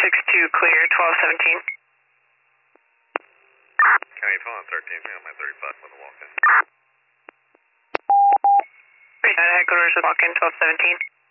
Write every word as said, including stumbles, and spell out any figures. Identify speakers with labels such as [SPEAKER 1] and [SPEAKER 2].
[SPEAKER 1] six two clear, twelve seventeen.
[SPEAKER 2] County twelve thirteen, on my thirty-five for the walk-in.
[SPEAKER 1] Headquarters with walk-in, twelve seventeen.